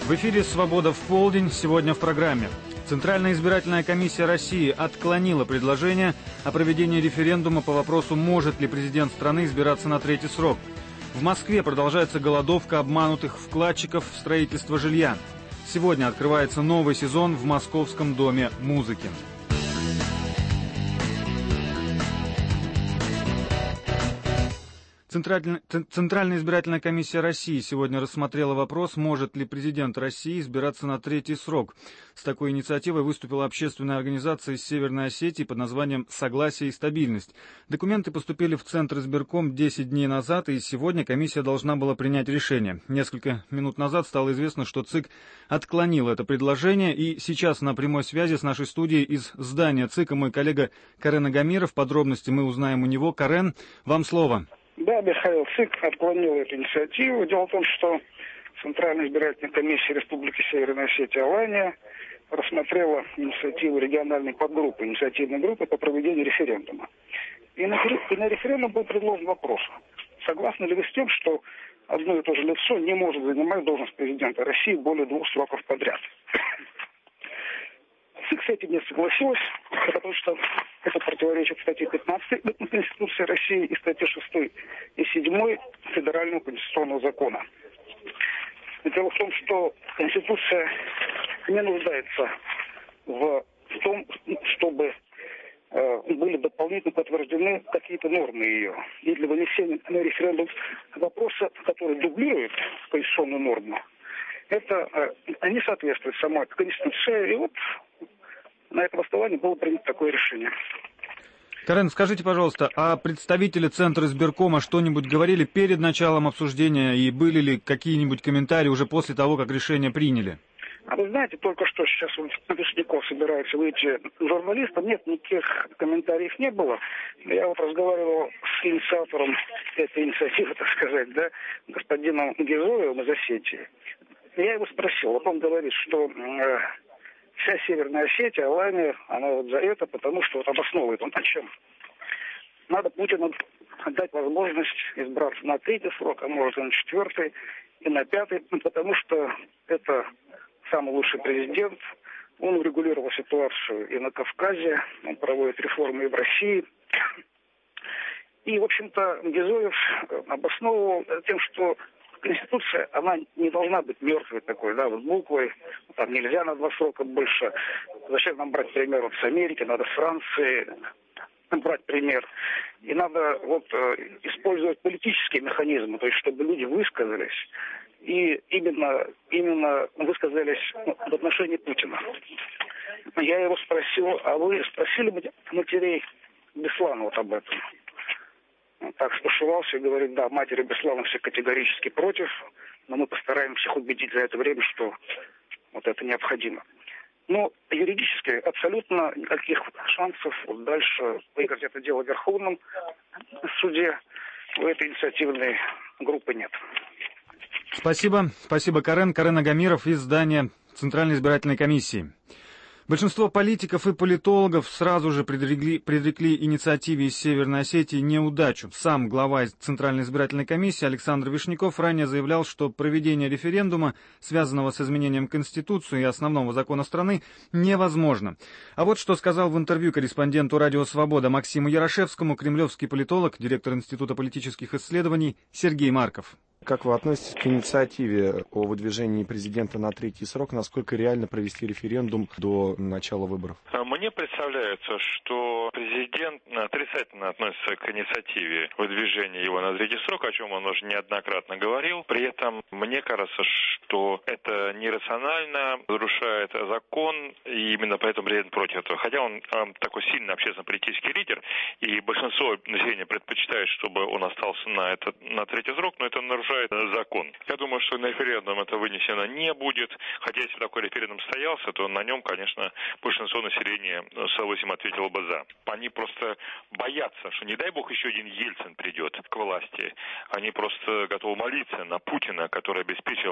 В эфире «Свобода в полдень». Сегодня в программе. Центральная избирательная комиссия России отклонила предложение о проведении референдума по вопросу, может ли президент страны избираться на третий срок. В Москве продолжается голодовка обманутых вкладчиков в строительство жилья. Сегодня открывается новый сезон в Московском доме музыки. Центральная избирательная комиссия России сегодня рассмотрела вопрос, может ли президент России избираться на третий срок. С такой инициативой выступила общественная организация из Северной Осетии под названием «Согласие и стабильность». Документы поступили в Центр избирком 10 дней назад, и сегодня комиссия должна была принять решение. Несколько минут назад стало известно, что ЦИК отклонил это предложение, и сейчас на прямой связи с нашей студией из здания ЦИКа мой коллега Карен Агамиров. Подробности мы узнаем у него. Карен, вам слово. Да, Михаил, ЦИК отклонил эту инициативу. Дело в том, что Центральная избирательная комиссия Республики Северная Осетия Алания рассмотрела инициативу региональной подгруппы, инициативной группы по проведению референдума. И на референдум был предложен вопрос: согласны ли вы с тем, что одно и то же лицо не может занимать должность президента России более 2 сроков подряд? ЦИК с этим не согласилась, потому что это противоречит статье 15 Конституции России и статье 6 и 7 Федерального конституционного закона. Дело в том, что Конституция не нуждается в том, чтобы были дополнительно подтверждены какие-то нормы ее. И для вынесения на референдум вопроса, которые дублируют конституционную норму, это не соответствует самой Конституции. И вот на этом основании было принято такое решение. Карен, скажите, пожалуйста, а представители Центра избиркома что-нибудь говорили перед началом обсуждения, и были ли какие-нибудь комментарии уже после того, как решение приняли? А вы знаете, только что сейчас Вишняков собирается выйти журналистом. Нет, никаких комментариев не было. Я вот разговаривал с инициатором этой инициативы, так сказать, да, господином Гизоевым из Осетии. Я его спросил, вот он говорит, что вся Северная Осетия, Алания, она вот за это, потому что вот обосновывает он о чем. Надо Путину дать возможность избраться на 3-й срок, а может и на 4-й, и на 5-й, потому что это самый лучший президент. Он урегулировал ситуацию и на Кавказе, он проводит реформы и в России. И, в общем-то, Гизоев обосновывал тем, что Конституция, она не должна быть мертвой такой, да, вот буквой. Там нельзя на 2 срока больше. Зачем нам брать пример вот с Америки, надо с Франции брать пример. И надо вот использовать политические механизмы, то есть чтобы люди высказались. И именно высказались в отношении Путина. Я его спросил, а вы спросили бы матерей Беслана вот об этом? Он так стушевался и говорит, да, матери Беслана все категорически против, но мы постараемся их убедить за это время, что вот это необходимо. Но юридически абсолютно никаких шансов вот дальше выиграть это дело в Верховном суде у этой инициативной группы нет. Спасибо. Спасибо, Карен. Карен Агамиров из здания Центральной избирательной комиссии. Большинство политиков и политологов сразу же предрекли инициативе из Северной Осетии неудачу. Сам глава Центральной избирательной комиссии Александр Вишняков ранее заявлял, что проведение референдума, связанного с изменением Конституции и основного закона страны, невозможно. А вот что сказал в интервью корреспонденту «Радио Свобода» Максиму Ярошевскому кремлевский политолог, директор Института политических исследований Сергей Марков. Как вы относитесь к инициативе о выдвижении президента на 3-й срок? Насколько реально провести референдум до начала выборов? Мне представляется, что президент отрицательно относится к инициативе выдвижения его на 3-й срок, о чем он уже неоднократно говорил. При этом мне кажется, что это нерационально, нарушает закон, и именно поэтому президент против этого. Хотя он такой сильный общественно-политический лидер, и большинство населения предпочитает, чтобы он остался на 3-й срок, но это нарушает закон. Я думаю, что на референдум это вынесено не будет, хотя если такой референдум состоялся, то на нем, конечно, большинство населения с удовольствием ответило бы за. Они просто боятся, что не дай бог еще один Ельцин придет к власти. Они просто готовы молиться на Путина, который обеспечил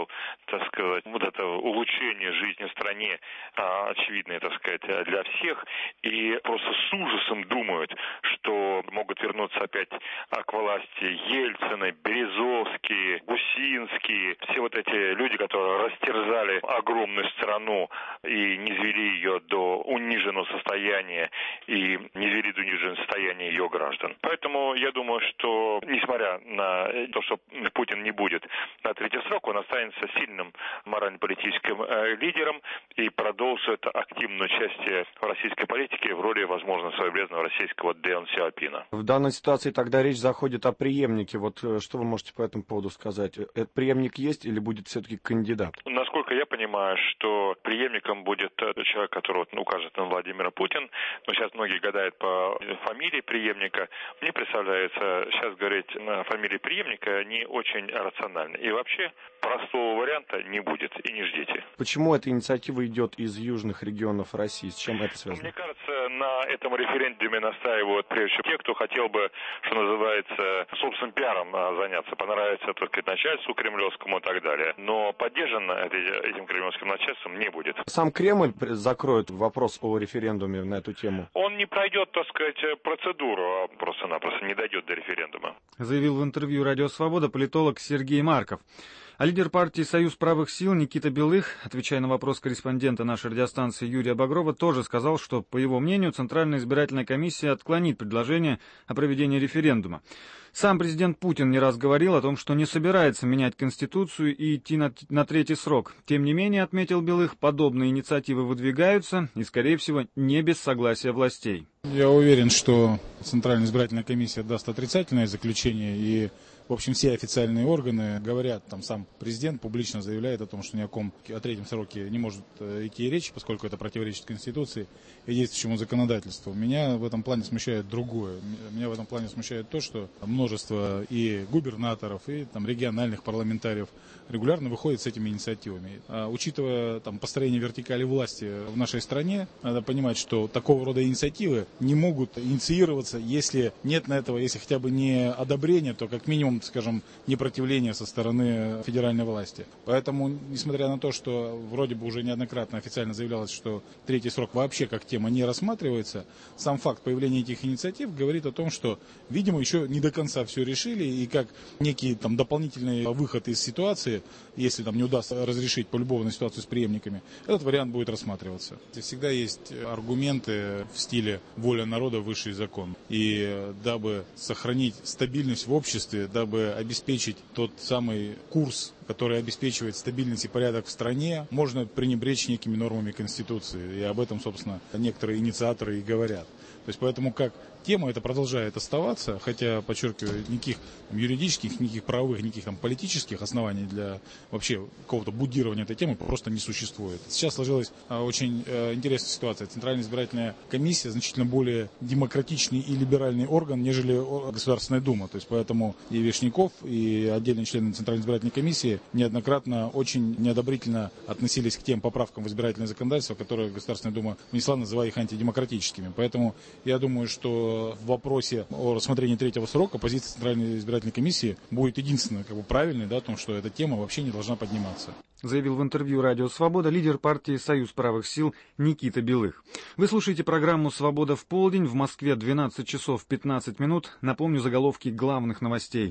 так сказать, вот это улучшение жизни в стране очевидное, так сказать, для всех, и просто с ужасом думают, что могут вернуться опять к власти Ельцины, Березовский, Гусинский, все вот эти люди, которые растерзали огромную страну и низвели ее до униженного состояния и низвели до униженного состояния ее граждан. Поэтому я думаю, что несмотря на то, что Путин не будет на третий срок, он останется сильным морально-политическим лидером и продолжит активное участие в российской политике в роли, возможно, своеобразного российского Дэн Сяопина. В данной ситуации тогда речь заходит о преемнике. Вот что вы можете по этому поводу сказать? Этот преемник есть или будет все-таки кандидат? Насколько я понимаю, что преемником будет человек, которого укажет на Владимира Путин. Но сейчас многие гадают по фамилии преемника. Мне представляется, сейчас говорить на фамилии преемника не очень рационально. И вообще простого варианта не будет и не ждите. Почему эта инициатива идет из южных регионов России? С чем это связано? Мне кажется, на этом референдуме настаивают прежде всего те, кто хотел бы, что называется, собственным пиаром заняться, понравится, так сказать, начальству кремлевскому и так далее. Но поддержан этим кремлевским начальством не будет. Сам Кремль закроет вопрос о референдуме на эту тему? Он не пройдет, так сказать, процедуру, а просто-напросто не дойдет до референдума. Заявил в интервью «Радио Свобода» политолог Сергей Марков. А лидер партии «Союз правых сил» Никита Белых, отвечая на вопрос корреспондента нашей радиостанции Юрия Багрова, тоже сказал, что, по его мнению, Центральная избирательная комиссия отклонит предложение о проведении референдума. Сам президент Путин не раз говорил о том, что не собирается менять Конституцию и идти на третий срок. Тем не менее, отметил Белых, подобные инициативы выдвигаются и, скорее всего, не без согласия властей. Я уверен, что Центральная избирательная комиссия даст отрицательное заключение, и, в общем, все официальные органы говорят, там сам президент публично заявляет о том, что ни о третьем сроке не может идти речь, поскольку это противоречит Конституции и действующему законодательству. Меня в этом плане смущает другое. Меня в этом плане смущает то, что множество и губернаторов, и там региональных парламентариев регулярно выходят с этими инициативами. Учитывая там построение вертикали власти в нашей стране, надо понимать, что такого рода инициативы не могут инициироваться, если нет на этого, если хотя бы не одобрение, то как минимум, скажем, непротивление со стороны федеральной власти. Поэтому, несмотря на то, что вроде бы уже неоднократно официально заявлялось, что третий срок вообще как тема не рассматривается, сам факт появления этих инициатив говорит о том, что, видимо, еще не до конца все решили, и как некий там дополнительный выход из ситуации, если там не удастся разрешить полюбованную ситуацию с преемниками, этот вариант будет рассматриваться. Всегда есть аргументы в стиле «воля народа, высший закон». И дабы сохранить стабильность в обществе, дабы обеспечить тот самый курс, который обеспечивает стабильность и порядок в стране, можно пренебречь некими нормами Конституции. И об этом, собственно, некоторые инициаторы и говорят. То есть поэтому как тема это продолжает оставаться, хотя, подчеркиваю, никаких юридических, никаких правовых, никаких там политических оснований для вообще какого-то будирования этой темы просто не существует. Сейчас сложилась очень интересная ситуация. Центральная избирательная комиссия значительно более демократичный и либеральный орган, нежели Государственная Дума. То есть поэтому и Вешняков, и отдельные члены Центральной избирательной комиссии неоднократно очень неодобрительно относились к тем поправкам в избирательное законодательство, которые Государственная Дума внесла, называя их антидемократическими. Поэтому я думаю, что в вопросе о рассмотрении третьего срока позиция Центральной избирательной комиссии будет единственной правильной, о том, что эта тема вообще не должна подниматься. Заявил в интервью «Радио Свобода» лидер партии «Союз правых сил» Никита Белых. Вы слушаете программу «Свобода в полдень». В Москве 12 часов 15 минут. Напомню заголовки главных новостей.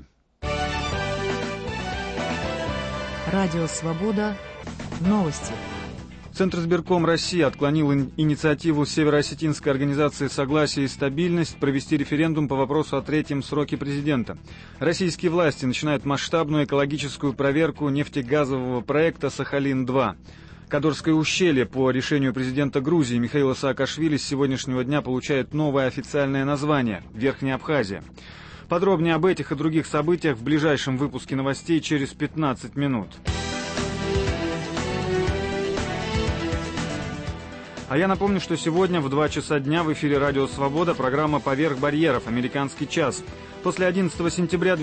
Радио «Свобода». Новости. Центризбирком России отклонил инициативу североосетинской организации «Согласие и стабильность» провести референдум по вопросу о третьем сроке президента. Российские власти начинают масштабную экологическую проверку нефтегазового проекта «Сахалин-2». Кадорское ущелье по решению президента Грузии Михаила Саакашвили с сегодняшнего дня получает новое официальное название – Верхняя Абхазия. Подробнее об этих и других событиях в ближайшем выпуске новостей через 15 минут. А я напомню, что сегодня в 2 часа дня в эфире «Радио Свобода» программа «Поверх барьеров. Американский час». После 11 сентября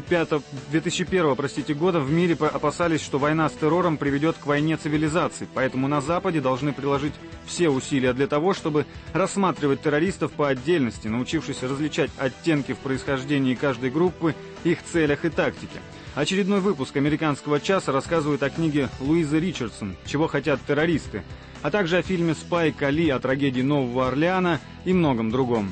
2001 года в мире опасались, что война с террором приведет к войне цивилизаций, поэтому на Западе должны приложить все усилия для того, чтобы рассматривать террористов по отдельности, научившись различать оттенки в происхождении каждой группы, их целях и тактике. Очередной выпуск «Американского часа» рассказывает о книге Луизы Ричардсон «Чего хотят террористы», а также о фильме «Спайк Ли», о трагедии Нового Орлеана и многом другом.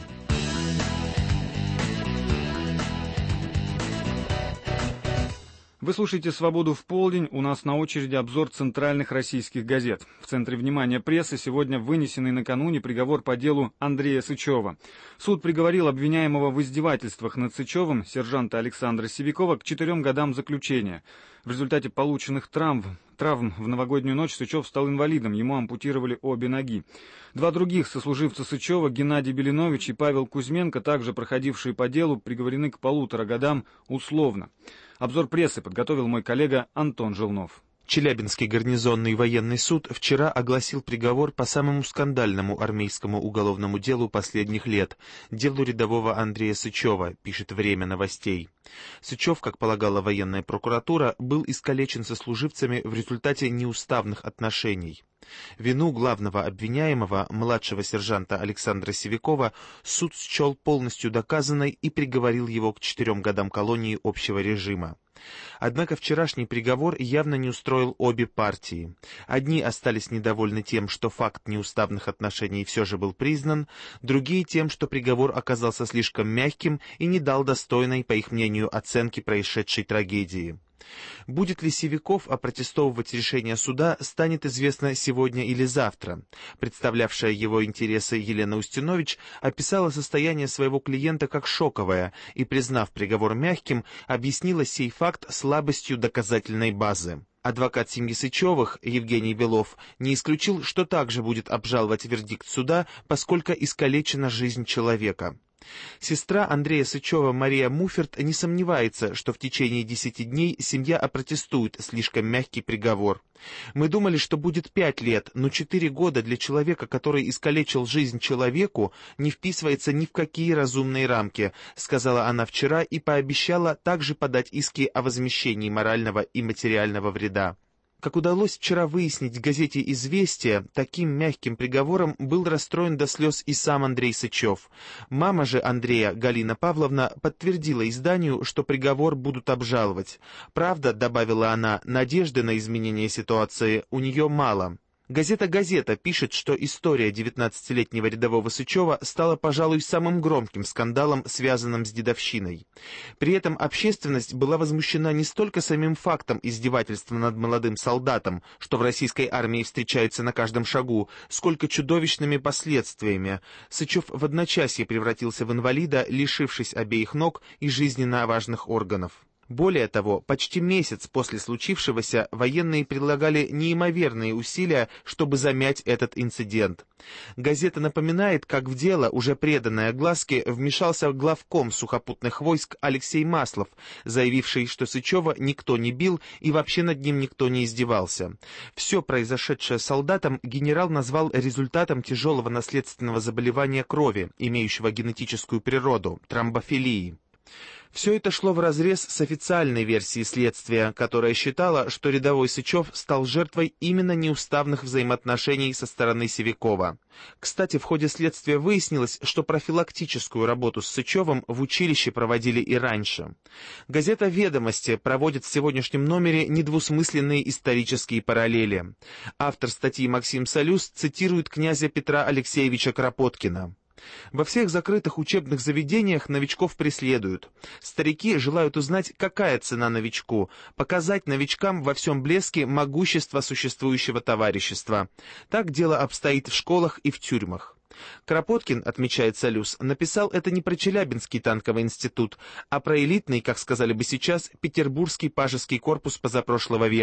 Вы слушаете «Свободу в полдень». У нас на очереди обзор центральных российских газет. В центре внимания прессы сегодня вынесенный накануне приговор по делу Андрея Сычева. Суд приговорил обвиняемого в издевательствах над Сычевым, сержанта Александра Сивякова, к 4 годам заключения. В результате полученных травм в новогоднюю ночь Сычев стал инвалидом, ему ампутировали обе ноги. 2 других сослуживца Сычева, Геннадий Белинович и Павел Кузьменко, также проходившие по делу, приговорены к 1,5 годам условно. Обзор прессы подготовил мой коллега Антон Жилнов. Челябинский гарнизонный военный суд вчера огласил приговор по самому скандальному армейскому уголовному делу последних лет – делу рядового Андрея Сычева, пишет «Время новостей». Сычев, как полагала военная прокуратура, был искалечен сослуживцами в результате неуставных отношений. Вину главного обвиняемого, младшего сержанта Александра Сивякова, суд счел полностью доказанной и приговорил его к 4 годам колонии общего режима. Однако вчерашний приговор явно не устроил обе партии. Одни остались недовольны тем, что факт неуставных отношений все же был признан, другие тем, что приговор оказался слишком мягким и не дал достойной, по их мнению, оценки происшедшей трагедии. Будет ли Сивяков опротестовывать решение суда, станет известно сегодня или завтра. Представлявшая его интересы Елена Устинович описала состояние своего клиента как шоковое и, признав приговор мягким, объяснила сей факт слабостью доказательной базы. Адвокат семьи Сычевых Евгений Белов не исключил, что также будет обжаловать вердикт суда, поскольку искалечена жизнь человека. Сестра Андрея Сычева Мария Муферт не сомневается, что в течение 10 дней семья опротестует слишком мягкий приговор. «Мы думали, что будет 5 лет, но 4 года для человека, который искалечил жизнь человеку, не вписывается ни в какие разумные рамки», сказала она вчера и пообещала также подать иски о возмещении морального и материального вреда. Как удалось вчера выяснить в газете «Известия», таким мягким приговором был расстроен до слез и сам Андрей Сычев. Мама же Андрея, Галина Павловна, подтвердила изданию, что приговор будут обжаловать. Правда, добавила она, надежды на изменение ситуации у нее мало. Газета «Газета» пишет, что история 19-летнего рядового Сычева стала, пожалуй, самым громким скандалом, связанным с дедовщиной. При этом общественность была возмущена не столько самим фактом издевательства над молодым солдатом, что в российской армии встречается на каждом шагу, сколько чудовищными последствиями. Сычев в одночасье превратился в инвалида, лишившись обеих ног и жизненно важных органов. Более того, почти месяц после случившегося военные прилагали неимоверные усилия, чтобы замять этот инцидент. Газета напоминает, как в дело, уже преданное огласке, вмешался главком сухопутных войск Алексей Маслов, заявивший, что Сычева никто не бил и вообще над ним никто не издевался. Все произошедшее с солдатом генерал назвал результатом тяжелого наследственного заболевания крови, имеющего генетическую природу – тромбофилии. Все это шло вразрез с официальной версией следствия, которая считала, что рядовой Сычев стал жертвой именно неуставных взаимоотношений со стороны Сивякова. Кстати, в ходе следствия выяснилось, что профилактическую работу с Сычевым в училище проводили и раньше. Газета «Ведомости» проводит в сегодняшнем номере недвусмысленные исторические параллели. Автор статьи Максим Солюс цитирует князя Петра Алексеевича Кропоткина. Во всех закрытых учебных заведениях новичков преследуют. Старики желают узнать, какая цена новичку, показать новичкам во всем блеске могущество существующего товарищества. Так дело обстоит в школах и в тюрьмах. Кропоткин, отмечает Солюс, написал это не про Челябинский танковый институт, а про элитный, как сказали бы сейчас, Петербургский пажеский корпус позапрошлого века.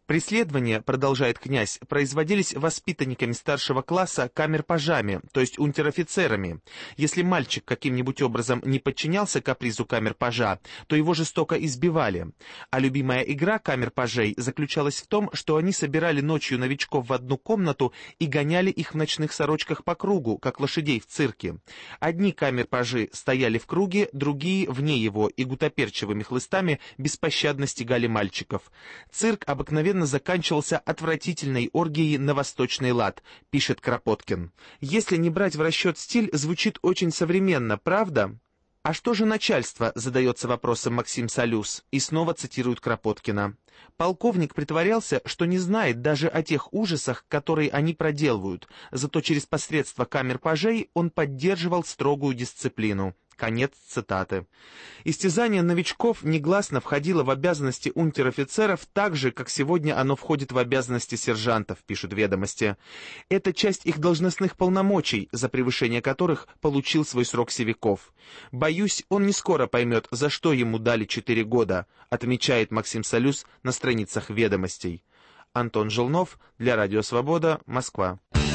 Преследования, продолжает князь, производились воспитанниками старшего класса камер-пажами, то есть унтер-офицерами. Если мальчик каким-нибудь образом не подчинялся капризу камер-пажа, то его жестоко избивали. А любимая игра камер-пажей заключалась в том, что они собирали ночью новичков в одну комнату и гоняли их в ночных сорочках по кругу, как лошадей в цирке. Одни камер-пажи стояли в круге, другие вне его и гутоперчивыми хлыстами беспощадно стегали мальчиков. Цирк обыкновенно заканчивался отвратительной оргией на восточный лад, пишет Кропоткин. Если не брать в расчет стиль, звучит очень современно, правда? А что же начальство, задается вопросом Максим Солюс, и снова цитирует Кропоткина. Полковник притворялся, что не знает даже о тех ужасах, которые они проделывают, зато через посредство камер-пажей он поддерживал строгую дисциплину. Конец цитаты. Истязание новичков негласно входило в обязанности унтер-офицеров так же, как сегодня оно входит в обязанности сержантов, пишут «Ведомости». Это часть их должностных полномочий, за превышение которых получил свой срок Севяков. «Боюсь, он не скоро поймет, за что ему дали 4 года», отмечает Максим Солюс на страницах «Ведомостей». Антон Желнов для Радио Свобода, Москва.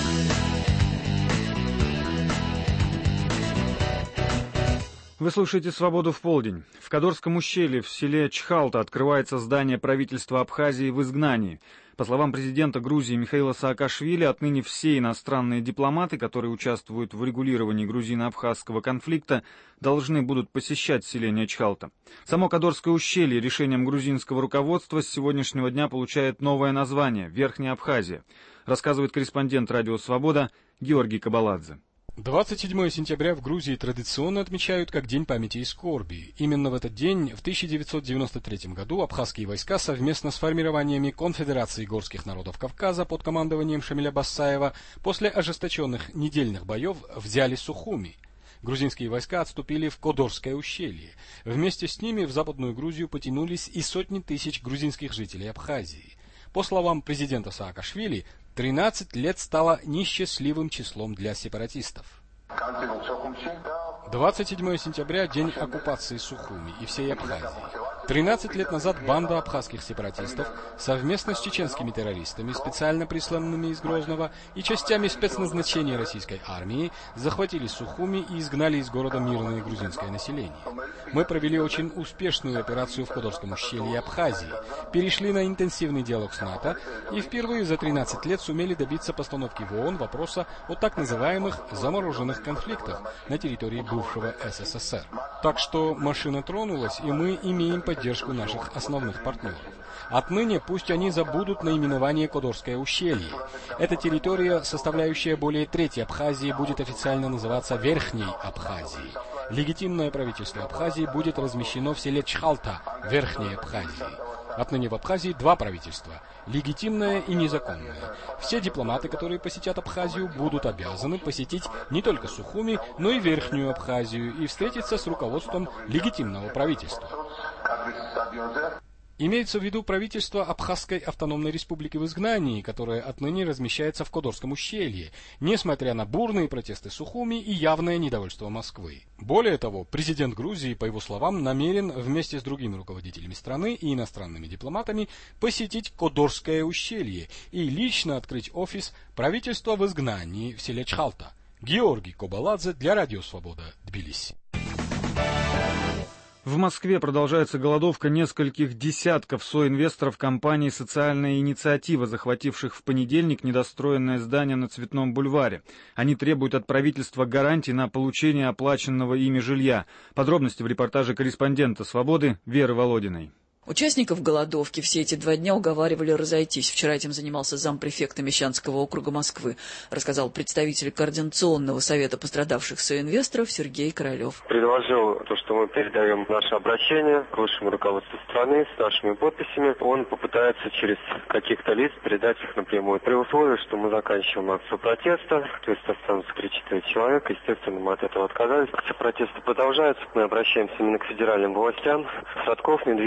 Вы слушаете «Свободу в полдень». В Кодорском ущелье в селе Чхалта открывается здание правительства Абхазии в изгнании. По словам президента Грузии Михаила Саакашвили, отныне все иностранные дипломаты, которые участвуют в регулировании грузино-абхазского конфликта, должны будут посещать селение Чхалта. Само Кодорское ущелье решением грузинского руководства с сегодняшнего дня получает новое название – Верхняя Абхазия, рассказывает корреспондент «Радио Свобода» Георгий Кабаладзе. 27 сентября в Грузии традиционно отмечают как День памяти и скорби. Именно в этот день, в 1993 году, абхазские войска совместно с формированиями Конфедерации горских народов Кавказа под командованием Шамиля Басаева после ожесточенных недельных боев взяли Сухуми. Грузинские войска отступили в Кодорское ущелье. Вместе с ними в Западную Грузию потянулись и сотни тысяч грузинских жителей Абхазии. По словам президента Саакашвили, 13 лет стало несчастливым числом для сепаратистов. 27 сентября – день оккупации Сухуми и всей Абхазии. 13 лет назад банда абхазских сепаратистов совместно с чеченскими террористами, специально присланными из Грозного, и частями спецназначения российской армии захватили Сухуми и изгнали из города мирное грузинское население. Мы провели очень успешную операцию в Кодорском ущелье Абхазии, перешли на интенсивный диалог с НАТО и впервые за 13 лет сумели добиться постановки в ООН вопроса о так называемых замороженных конфликтах на территории бывшего СССР. Так что машина тронулась, и мы имеем поддержку наших основных партнеров. Отныне пусть они забудут наименование Кодорское ущелье. Эта территория, составляющая более трети Абхазии, будет официально называться Верхней Абхазией. Легитимное правительство Абхазии будет размещено в селе Чхалта, Верхней Абхазии. Отныне в Абхазии 2 правительства – легитимное и незаконное. Все дипломаты, которые посетят Абхазию, будут обязаны посетить не только Сухуми, но и Верхнюю Абхазию и встретиться с руководством легитимного правительства. Имеется в виду правительство Абхазской автономной республики в изгнании, которое отныне размещается в Кодорском ущелье, несмотря на бурные протесты Сухуми и явное недовольство Москвы. Более того, президент Грузии, по его словам, намерен вместе с другими руководителями страны и иностранными дипломатами посетить Кодорское ущелье и лично открыть офис правительства в изгнании в селе Чхалта. Георгий Кабаладзе для Радио Свобода, Тбилиси. В Москве продолжается голодовка нескольких десятков соинвесторов компании «Социальная инициатива», захвативших в понедельник недостроенное здание на Цветном бульваре. Они требуют от правительства гарантий на получение оплаченного ими жилья. Подробности в репортаже корреспондента «Свободы» Веры Володиной. Участников голодовки все эти 2 дня уговаривали разойтись. Вчера этим занимался зампрефекта Мещанского округа Москвы, рассказал представитель Координационного совета пострадавших соинвесторов Сергей Королев. Предложил то, что мы передаем наше обращение к высшему руководству страны с нашими подписями. Он попытается через каких-то лиц передать их напрямую. При условии, что мы заканчиваем акцию протеста, то есть останутся 3-4 человека, естественно, мы от этого отказались. Акция протеста продолжается. Мы обращаемся именно к федеральным властям. Садков, Медведев,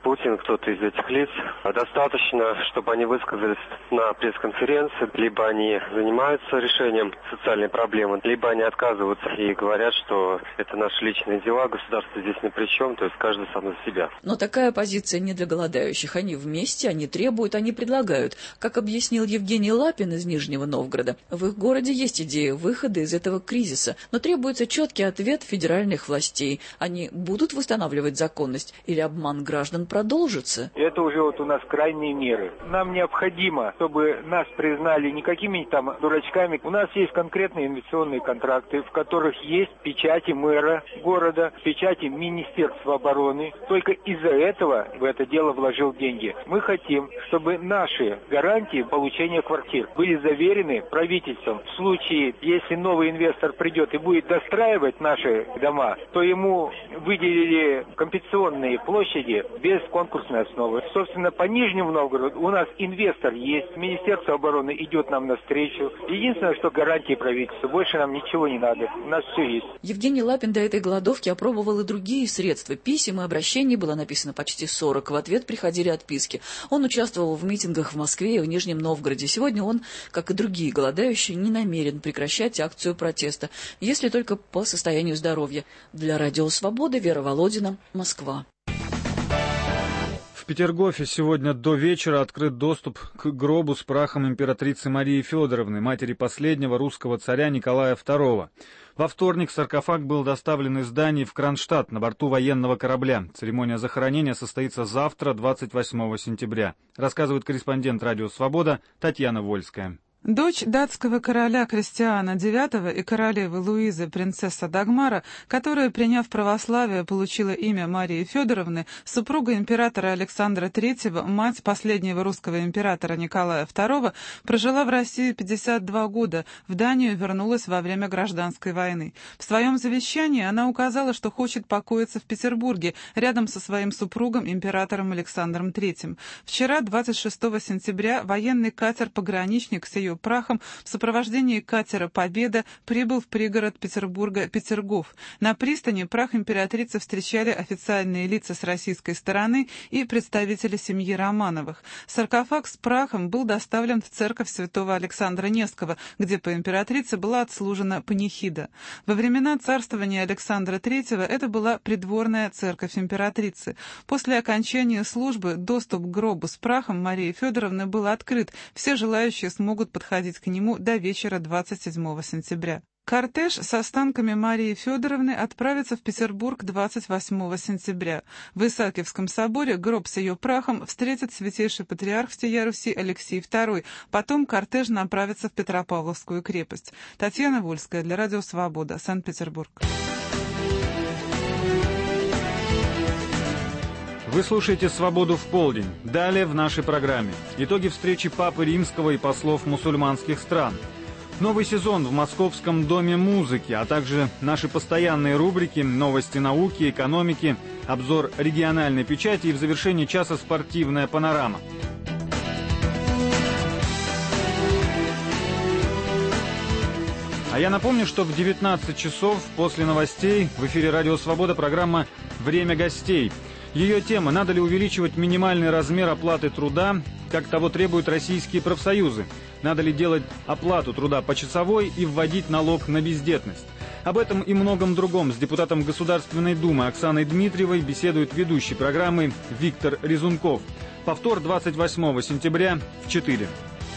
Путин, кто-то из этих лиц. Достаточно, чтобы они высказались на пресс-конференции, либо они занимаются решением социальной проблемы, либо они отказываются и говорят, что это наши личные дела, государство здесь ни при чем, то есть каждый сам за себя. Но такая позиция не для голодающих. Они вместе, они требуют, они предлагают. Как объяснил Евгений Лапин из Нижнего Новгорода, в их городе есть идея выхода из этого кризиса, но требуется четкий ответ федеральных властей. Они будут восстанавливать законность или обман граждан продолжится? Это уже у нас крайние меры. Нам необходимо, чтобы нас признали не какими-нибудь там дурачками. У нас есть конкретные инвестиционные контракты, в которых есть печати мэра города, печати Министерства обороны. Только из-за этого в это дело вложил деньги. Мы хотим, чтобы наши гарантии получения квартир были заверены правительством. В случае, если новый инвестор придет и будет достраивать наши дома, то ему выделили компенсационные площади без конкурсной основы. Собственно, по Нижнему Новгороду у нас инвестор есть, Министерство обороны идет нам навстречу. Единственное, что гарантии правительства, больше нам ничего не надо, у нас все есть. Евгений Лапин до этой голодовки опробовал и другие средства. Писем и обращений было написано почти 40, в ответ приходили отписки. Он участвовал в митингах в Москве и в Нижнем Новгороде. Сегодня он, как и другие голодающие, не намерен прекращать акцию протеста, если только по состоянию здоровья. Для Радио Свобода Вера Володина, Москва. В Петергофе сегодня до вечера открыт доступ к гробу с прахом императрицы Марии Федоровны, матери последнего русского царя Николая II. Во вторник саркофаг был доставлен из Дании в Кронштадт на борту военного корабля. Церемония захоронения состоится завтра, 28 сентября. Рассказывает корреспондент «Радио Свобода» Татьяна Вольская. Дочь датского короля Кристиана IX и королевы Луизы, принцесса Дагмара, которая, приняв православие, получила имя Марии Федоровны, супруга императора Александра III, мать последнего русского императора Николая II, прожила в России 52 года, в Данию вернулась во время гражданской войны. В своем завещании она указала, что хочет покоиться в Петербурге, рядом со своим супругом, императором Александром III. Вчера, 26 сентября, военный катер-пограничник с ее прахом в сопровождении катера «Победа» прибыл в пригород Петербурга Петергоф. На пристани прах императрицы встречали официальные лица с российской стороны и представители семьи Романовых. Саркофаг с прахом был доставлен в церковь святого Александра Невского, где по императрице была отслужена панихида. Во времена царствования Александра III это была придворная церковь императрицы. После окончания службы доступ к гробу с прахом Марии Федоровны был открыт. Все желающие смогут подходить к нему до вечера 27 сентября. Кортеж с останками Марии Федоровны отправится в Петербург 28 сентября. В Исаакиевском соборе гроб с ее прахом встретит святейший патриарх всея Руси Алексей II. Потом кортеж направится в Петропавловскую крепость. Татьяна Вольская для Радио Свобода, Санкт-Петербург. Вы слушаете «Свободу в полдень». Далее в нашей программе. Итоги встречи Папы Римского и послов мусульманских стран. Новый сезон в Московском доме музыки, а также наши постоянные рубрики «Новости науки», «Экономики», обзор региональной печати и в завершении часа «Спортивная панорама». А я напомню, что в 19 часов после новостей в эфире «Радио Свобода» программа «Время гостей». Ее тема: надо ли увеличивать минимальный размер оплаты труда, как того требуют российские профсоюзы? Надо ли делать оплату труда почасовой и вводить налог на бездетность? Об этом и многом другом с депутатом Государственной Думы Оксаной Дмитриевой беседует ведущий программы Виктор Резунков. Повтор 28 сентября в 4.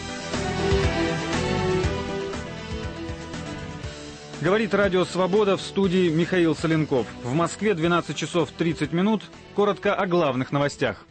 Говорит Радио Свобода, в студии Михаил Соленков. В Москве 12 часов 30 минут. Коротко о главных новостях.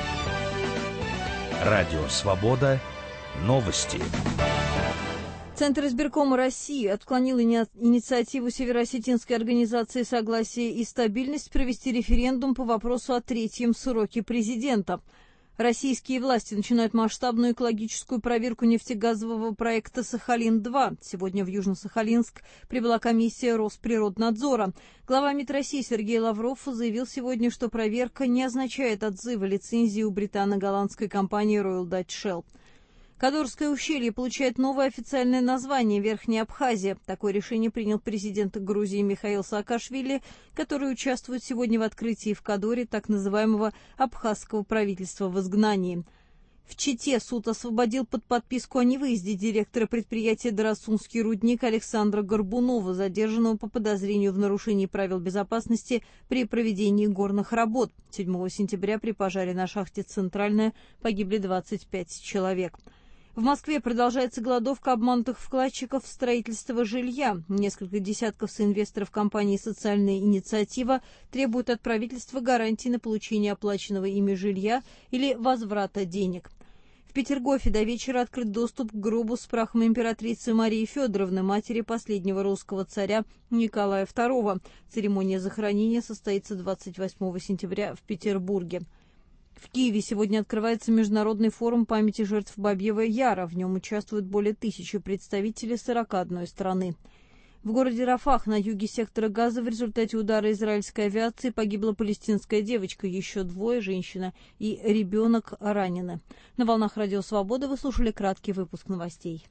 Радио Свобода. Новости. Центр избиркома России отклонил инициативу Северо-Осетинской организации «Согласие и стабильность» провести референдум по вопросу о третьем сроке президента. Российские власти начинают масштабную экологическую проверку нефтегазового проекта «Сахалин-2». Сегодня в Южно-Сахалинск прибыла комиссия Росприроднадзора. Глава МИД России Сергей Лавров заявил сегодня, что проверка не означает отзыва лицензии у британо-голландской компании Royal Dutch Shell. Кадорское ущелье получает новое официальное название «Верхняя Абхазия». Такое решение принял президент Грузии Михаил Саакашвили, который участвует сегодня в открытии в Кадоре так называемого абхазского правительства в изгнании. В Чите суд освободил под подписку о невыезде директора предприятия «Дарасунский рудник» Александра Горбунова, задержанного по подозрению в нарушении правил безопасности при проведении горных работ. 7 сентября при пожаре на шахте «Центральная» погибли 25 человек. В Москве продолжается голодовка обманутых вкладчиков в строительство жилья. Несколько десятков соинвесторов компании «Социальная инициатива» требуют от правительства гарантий на получение оплаченного ими жилья или возврата денег. В Петергофе до вечера открыт доступ к гробу с прахом императрицы Марии Федоровны, матери последнего русского царя Николая II. Церемония захоронения состоится 28 сентября в Петербурге. В Киеве сегодня открывается Международный форум памяти жертв Бабьего Яра. В нем участвуют более 1000 представителей 41 страны. В городе Рафах на юге сектора Газа в результате удара израильской авиации погибла палестинская девочка, еще 2 женщина и ребенок ранены. На волнах Радио Свобода вы слушали краткий выпуск новостей.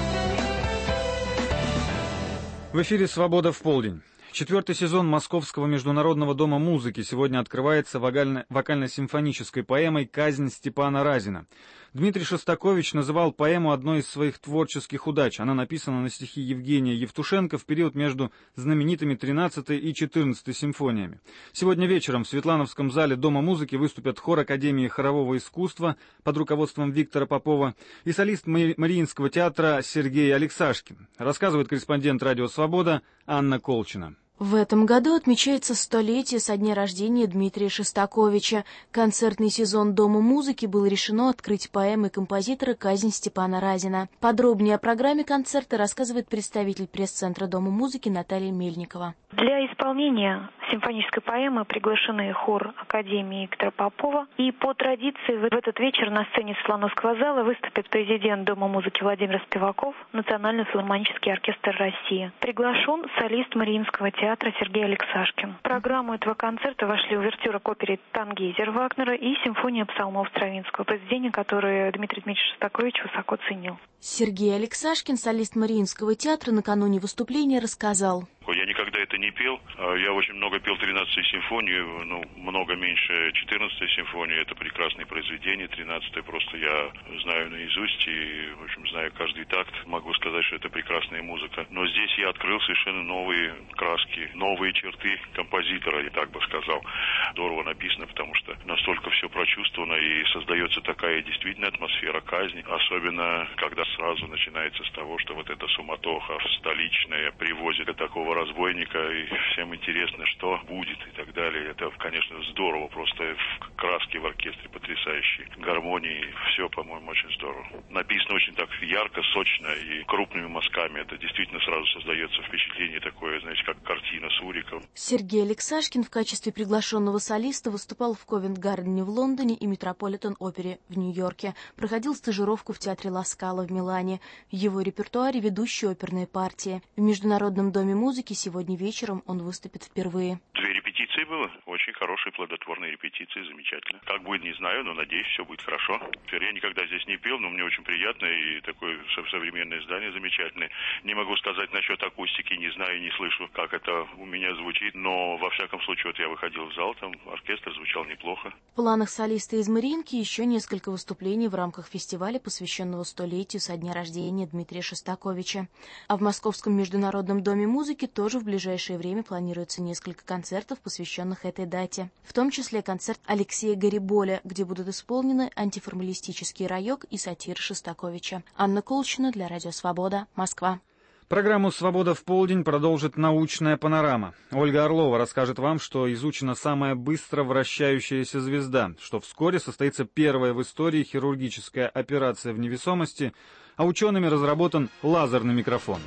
В эфире «Свобода в полдень». 4-й сезон Московского международного дома музыки сегодня открывается вокально-симфонической поэмой «Казнь Степана Разина». Дмитрий Шостакович называл поэму одной из своих творческих удач. Она написана на стихи Евгения Евтушенко в период между знаменитыми 13-й и 14-й симфониями. Сегодня вечером в Светлановском зале Дома музыки выступят хор Академии хорового искусства под руководством Виктора Попова и солист Мариинского театра Сергей Алексашкин. Рассказывает корреспондент «Радио Свобода» Анна Колчина. В этом году отмечается 100-летие со дня рождения Дмитрия Шостаковича. Концертный сезон Дома музыки было решено открыть поэмой композитора «Казнь Степана Разина». Подробнее о программе концерта рассказывает представитель пресс-центра Дома музыки Наталья Мельникова. Для исполнения симфонической поэмы приглашены хор Академии Виктора Попова. И по традиции в этот вечер на сцене Светлановского зала выступит президент Дома музыки Владимир Спиваков, Национальный филармонический оркестр России. Приглашен солист Мариинского театра Сергей Алексашкин. В программу этого концерта вошли увертюра к опере «Тангейзер» Вагнера и симфония псалмов Стравинского, произведение, которое Дмитрий Дмитриевич Шостакович высоко ценил. Сергей Алексашкин, солист Мариинского театра, накануне выступления рассказал. Я никогда это не пел. Я очень много пел 13-ю симфонию, много меньше 14-й симфонии. Это прекрасные произведения. 13-я просто я знаю наизусть и, в общем, знаю каждый такт. Могу сказать, что это прекрасная музыка. Но здесь я открыл совершенно новые краски, новые черты композитора, я так бы сказал. Здорово написано, потому что настолько все прочувствовано и создается такая действительно атмосфера казни. Особенно, когда сразу начинается с того, что вот эта суматоха столичная привозит такого разбойника, и всем интересно, что будет и так далее. Это, конечно, здорово, просто краски в оркестре потрясающие, гармонии, все, по-моему, очень здорово. Написано очень так ярко, сочно и крупными мазками. Это действительно сразу создается впечатление такое, знаете, как картина Сурикова. Сергей Алексашкин в качестве приглашенного солиста выступал в Ковент-Гардене в Лондоне и Метрополитен-опере в Нью-Йорке. Проходил стажировку в театре Ла Скала в Милане. В его репертуаре ведущие оперные партии. В Международном доме музыки сегодня вечером он выступит впервые. 2 репетиции было. Очень хорошие, плодотворные репетиции. Замечательно. Как будет, не знаю, но надеюсь, все будет хорошо. Я никогда здесь не пел, но мне очень приятно. И такое современное здание замечательное. Не могу сказать насчет акустики. Не знаю, не слышу, как это у меня звучит. Но, во всяком случае, вот я выходил в зал, там оркестр звучал неплохо. В планах солиста из Мариинки еще несколько выступлений в рамках фестиваля, посвященного 100-летию со дня рождения Дмитрия Шостаковича. А в Московском международном доме музыки тоже в ближайшее время планируется несколько концертов, посвященных этой дате. В том числе концерт Алексея Гариболя, где будут исполнены антиформалистический раек и сатиры Шостаковича. Анна Колчина для Радио Свобода, Москва. Программу «Свобода в полдень» продолжит научная панорама. Ольга Орлова расскажет вам, что изучена самая быстро вращающаяся звезда, что вскоре состоится первая в истории хирургическая операция в невесомости, а учеными разработан лазерный микрофон.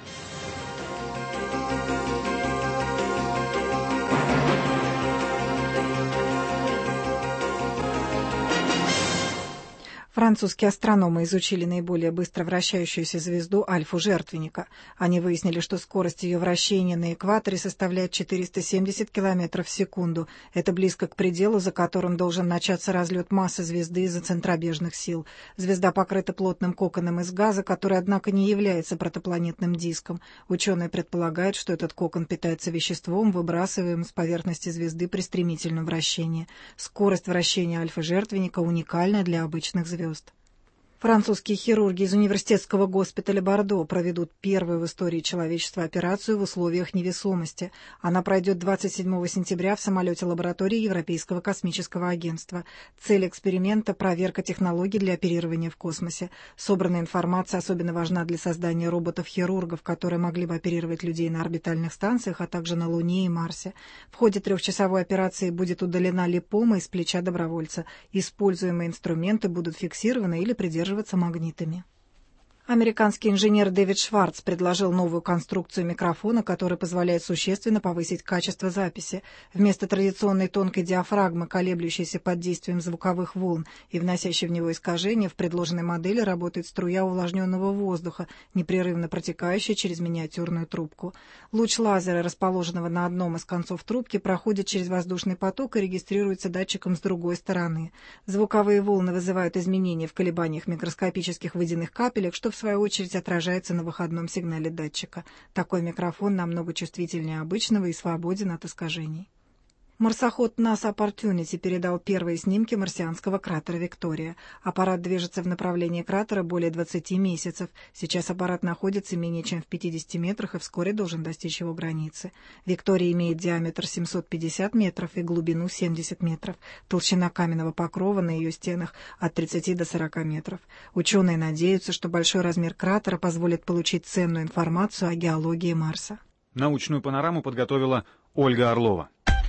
Французские астрономы изучили наиболее быстро вращающуюся звезду Альфу-жертвенника. Они выяснили, что скорость ее вращения на экваторе составляет 470 км в секунду. Это близко к пределу, за которым должен начаться разлет массы звезды из-за центробежных сил. Звезда покрыта плотным коконом из газа, который, однако, не является протопланетным диском. Ученые предполагают, что этот кокон питается веществом, выбрасываемым с поверхности звезды при стремительном вращении. Скорость вращения Альфы-жертвенника уникальна для обычных звезд. Французские хирурги из университетского госпиталя Бордо проведут первую в истории человечества операцию в условиях невесомости. Она пройдет 27 сентября в самолете лаборатории Европейского космического агентства. Цель эксперимента – проверка технологий для оперирования в космосе. Собранная информация особенно важна для создания роботов-хирургов, которые могли бы оперировать людей на орбитальных станциях, а также на Луне и Марсе. В ходе 3-часовой операции будет удалена липома из плеча добровольца. Используемые инструменты будут фиксированы или придерживаться магнитами. Американский инженер Дэвид Шварц предложил новую конструкцию микрофона, которая позволяет существенно повысить качество записи. Вместо традиционной тонкой диафрагмы, колеблющейся под действием звуковых волн и вносящей в него искажения, в предложенной модели работает струя увлажненного воздуха, непрерывно протекающая через миниатюрную трубку. Луч лазера, расположенного на одном из концов трубки, проходит через воздушный поток и регистрируется датчиком с другой стороны. Звуковые волны вызывают изменения в колебаниях микроскопических водяных капелек, что в свою очередь отражается на выходном сигнале датчика. Такой микрофон намного чувствительнее обычного и свободен от искажений. Марсоход NASA Opportunity передал первые снимки марсианского кратера Виктория. Аппарат движется в направлении кратера более 20 месяцев. Сейчас аппарат находится менее чем в 50 метрах и вскоре должен достичь его границы. Виктория имеет диаметр 750 метров и глубину 70 метров. Толщина каменного покрова на ее стенах от 30 до 40 метров. Ученые надеются, что большой размер кратера позволит получить ценную информацию о геологии Марса. Научную панораму подготовила Ольга Орлова.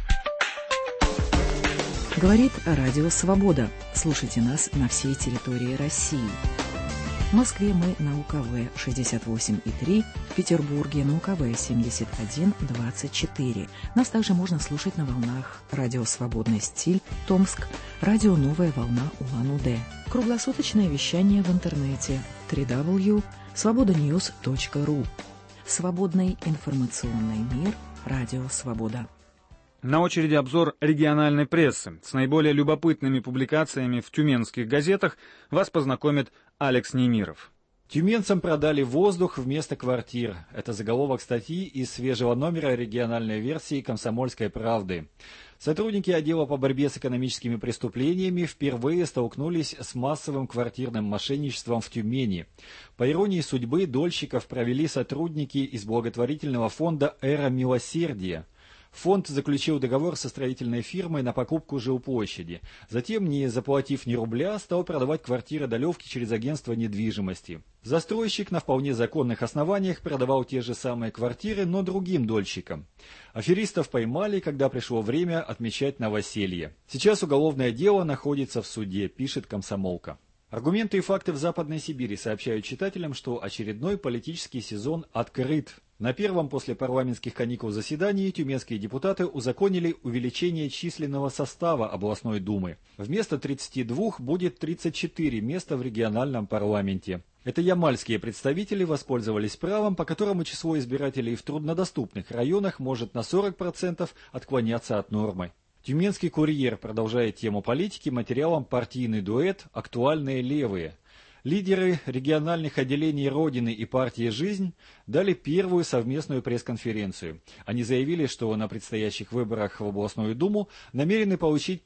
Говорит Радио Свобода. Слушайте нас на всей территории России. В Москве мы на УКВ 68,3, в Петербурге на УКВ 71,24. Нас также можно слушать на волнах Радио Свободный стиль, Томск, Радио Новая волна Улан-Удэ. Круглосуточное вещание в интернете www.svobodanews.ru. Свободный информационный мир. Радио Свобода. На очереди обзор региональной прессы. С наиболее любопытными публикациями в тюменских газетах вас познакомит Алекс Немиров. Тюменцам продали воздух вместо квартир. Это заголовок статьи из свежего номера региональной версии «Комсомольской правды». Сотрудники отдела по борьбе с экономическими преступлениями впервые столкнулись с массовым квартирным мошенничеством в Тюмени. По иронии судьбы, дольщиков провели сотрудники из благотворительного фонда «Эра милосердия». Фонд заключил договор со строительной фирмой на покупку жилплощади. Затем, не заплатив ни рубля, стал продавать квартиры-долевки через агентство недвижимости. Застройщик на вполне законных основаниях продавал те же самые квартиры, но другим дольщикам. Аферистов поймали, когда пришло время отмечать новоселье. Сейчас уголовное дело находится в суде, пишет «Комсомолка». Аргументы и факты в Западной Сибири сообщают читателям, что очередной политический сезон открыт. На первом после парламентских каникул заседании тюменские депутаты узаконили увеличение численного состава областной думы. Вместо 32 будет 34 места в региональном парламенте. Это ямальские представители воспользовались правом, по которому число избирателей в труднодоступных районах может на 40% отклоняться от нормы. Тюменский курьер продолжает тему политики материалом «Партийный дуэт. Актуальные левые». Лидеры региональных отделений «Родины» и партии «Жизнь» дали первую совместную пресс-конференцию. Они заявили, что на предстоящих выборах в областную думу намерены получить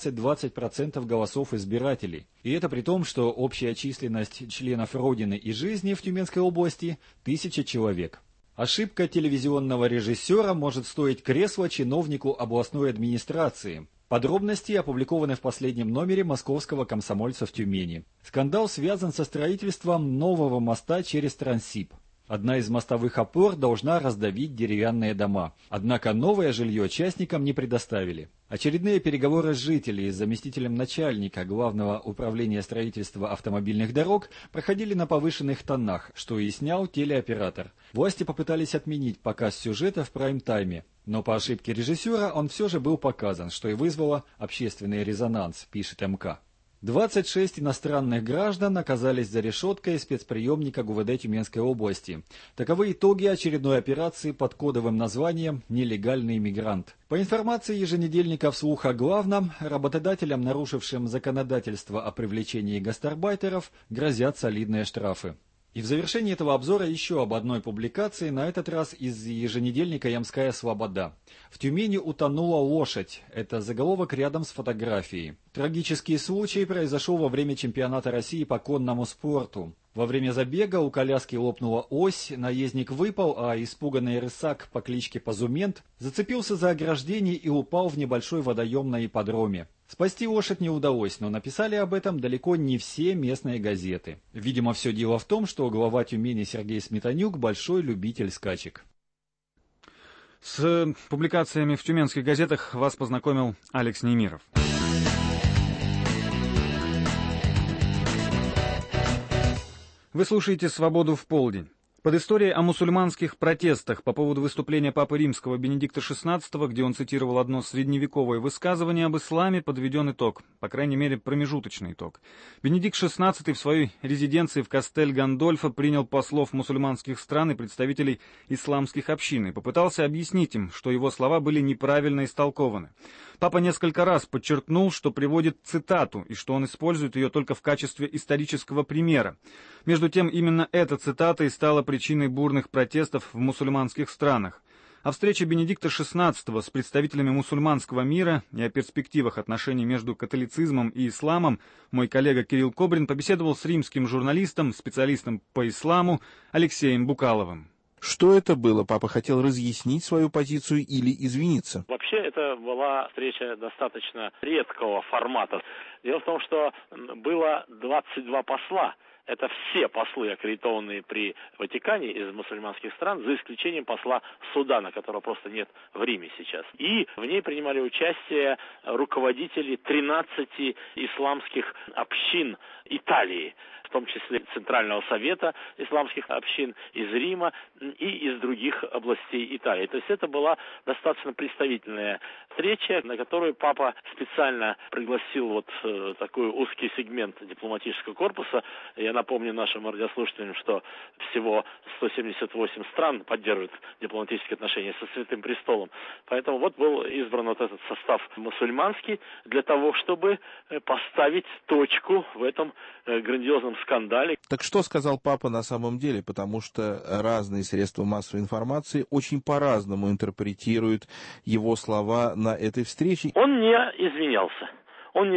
15-20% голосов избирателей. И это при том, что общая численность членов «Родины» и «Жизни» в Тюменской области – 1000 человек. Ошибка телевизионного режиссера может стоить кресла чиновнику областной администрации. Подробности опубликованы в последнем номере московского «Комсомольца» в Тюмени. Скандал связан со строительством нового моста через Транссиб. Одна из мостовых опор должна раздавить деревянные дома. Однако новое жилье частникам не предоставили. Очередные переговоры с жителями с заместителем начальника Главного управления строительства автомобильных дорог проходили на повышенных тонах, что и снял телеоператор. Власти попытались отменить показ сюжета в прайм-тайме. Но по ошибке режиссера он все же был показан, что и вызвало общественный резонанс, пишет МК. 26 иностранных граждан оказались за решеткой спецприемника ГУВД Тюменской области. Таковы итоги очередной операции под кодовым названием «Нелегальный мигрант». По информации еженедельника «Вслух о главном», работодателям, нарушившим законодательство о привлечении гастарбайтеров, грозят солидные штрафы. И в завершении этого обзора еще об одной публикации, на этот раз из еженедельника «Ямская Слобода». В Тюмени утонула лошадь. Это заголовок рядом с фотографией. Трагический случай произошел во время чемпионата России по конному спорту. Во время забега у коляски лопнула ось, наездник выпал, а испуганный рысак по кличке Позумент зацепился за ограждение и упал в небольшой водоем на ипподроме. Спасти лошадь не удалось, но написали об этом далеко не все местные газеты. Видимо, все дело в том, что глава Тюмени Сергей Сметанюк большой любитель скачек. С публикациями в тюменских газетах вас познакомил Алекс Немиров. Вы слушаете «Свободу в полдень». Под историей о мусульманских протестах по поводу выступления Папы Римского Бенедикта XVI, где он цитировал одно средневековое высказывание об исламе, подведен итог, по крайней мере промежуточный итог. Бенедикт XVI в своей резиденции в Кастель-Гандольфо принял послов мусульманских стран и представителей исламских общин и попытался объяснить им, что его слова были неправильно истолкованы. Папа несколько раз подчеркнул, что приводит цитату и что он использует ее только в качестве исторического примера. Между тем, именно эта цитата и стала причиной бурных протестов в мусульманских странах. О встрече Бенедикта XVI с представителями мусульманского мира и о перспективах отношений между католицизмом и исламом мой коллега Кирилл Кобрин побеседовал с римским журналистом, специалистом по исламу Алексеем Букаловым. Что это было? Папа хотел разъяснить свою позицию или извиниться? Вообще, это была встреча достаточно редкого формата. Дело в том, что было 22 посла. Это все послы, аккредитованные при Ватикане из мусульманских стран, за исключением посла Судана, которого просто нет в Риме сейчас. И в ней принимали участие руководители 13 исламских общин Италии, в том числе Центрального совета исламских общин из Рима и из других областей Италии. То есть это была достаточно представительная встреча, на которую папа специально пригласил такой узкий сегмент дипломатического корпуса. Я напомню нашим радиослушателям, что всего 178 стран поддерживают дипломатические отношения со Святым Престолом. Поэтому был избран этот состав мусульманский для того, чтобы поставить точку в этом грандиозном скандале. Так что сказал папа на самом деле? Потому что разные средства массовой информации очень по-разному интерпретируют его слова на этой встрече. Он не извинялся. Он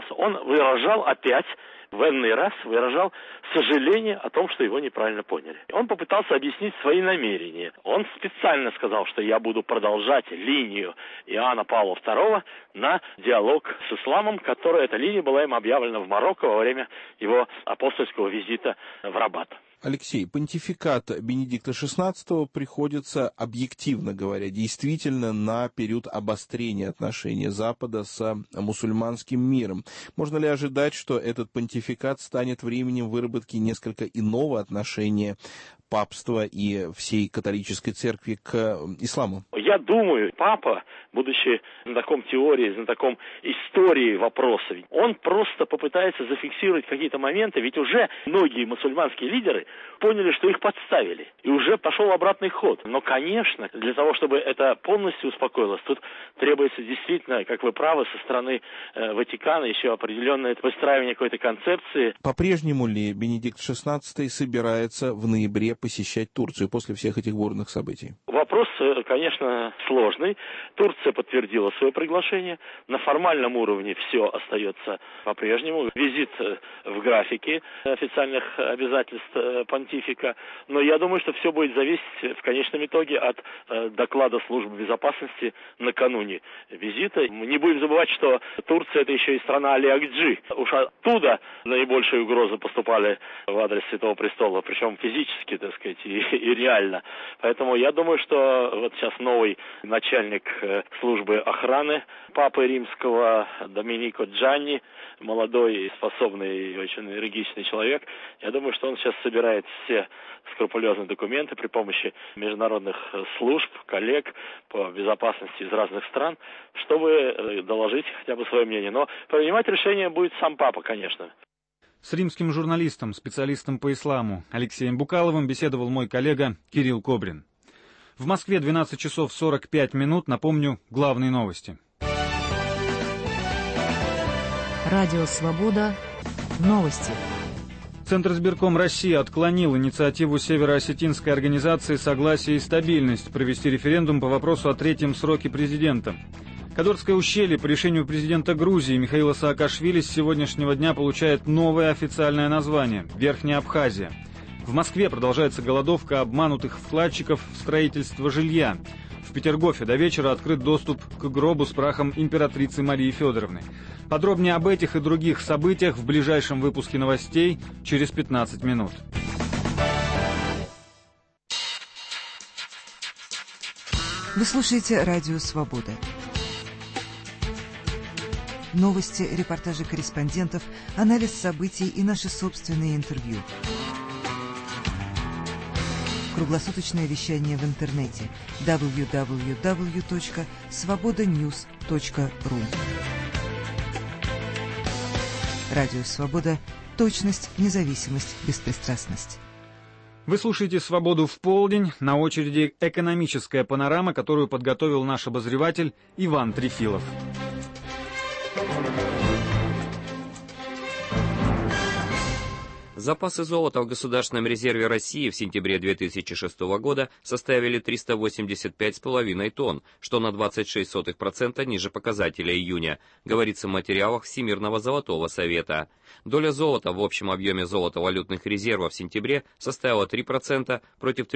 выражал опять, в энный раз выражал сожаление о том, что его неправильно поняли. Он попытался объяснить свои намерения. Он специально сказал, что я буду продолжать линию Иоанна Павла II на диалог с исламом, эта линия была им объявлена в Марокко во время его апостольского визита в Рабат. Алексей, понтификат Бенедикта XVI приходится, объективно говоря, действительно на период обострения отношений Запада с мусульманским миром. Можно ли ожидать, что этот понтификат станет временем выработки несколько иного отношения папства и всей католической церкви к исламу? Я думаю, папа, будучи знатоком теории, знатоком истории вопроса, он просто попытается зафиксировать какие-то моменты, ведь уже многие мусульманские лидеры поняли, что их подставили, и уже пошел обратный ход. Но, конечно, для того, чтобы это полностью успокоилось, тут требуется действительно, как вы правы, со стороны Ватикана еще определенное выстраивание какой-то концепции. По-прежнему ли Бенедикт XVI собирается в ноябре посещать Турцию после всех этих бурных событий? Вопрос, конечно, сложный. Турция подтвердила свое приглашение. На формальном уровне все остается по-прежнему. Визит в графике официальных обязательств понтифика. Но я думаю, что все будет зависеть в конечном итоге от доклада службы безопасности накануне визита. Мы не будем забывать, что Турция — это еще и страна Али Акджи. Уж оттуда наибольшие угрозы поступали в адрес Святого Престола, причем физически, так сказать, и реально. Поэтому я думаю, что сейчас новый начальник службы охраны Папы Римского Доминико Джанни, молодой, способный и очень энергичный человек, я думаю, что он сейчас собирает собирает все скрупулезные документы при помощи международных служб, коллег по безопасности из разных стран, чтобы доложить хотя бы свое мнение. Но принимать решение будет сам папа, конечно. С римским журналистом, специалистом по исламу Алексеем Букаловым беседовал мой коллега Кирилл Кобрин. В Москве 12 часов 45 минут. Напомню, главные новости. Радио «Свобода». Новости. Центризбирком России отклонил инициативу североосетинской организации «Согласие и стабильность» провести референдум по вопросу о третьем сроке президента. Кадорское ущелье по решению президента Грузии Михаила Саакашвили с сегодняшнего дня получает новое официальное название – Верхняя Абхазия. В Москве продолжается голодовка обманутых вкладчиков в строительство жилья. В Петергофе до вечера открыт доступ к гробу с прахом императрицы Марии Федоровны. Подробнее об этих и других событиях в ближайшем выпуске новостей через 15 минут. Вы слушаете Радио «Свобода». Новости, репортажи корреспондентов, анализ событий и наши собственные интервью. Круглосуточное вещание в интернете www.svobodanews.ru. Радио «Свобода». Точность, независимость, беспристрастность. Вы слушаете «Свободу в полдень». На очереди экономическая панорама, которую подготовил наш обозреватель Иван Трефилов. Запасы золота в Государственном резерве России в сентябре 2006 года составили 385,5 тонн, что на 26% ниже показателя июня, говорится в материалах Всемирного золотого совета. Доля золота в общем объеме золотовалютных резервов в сентябре составила 3% против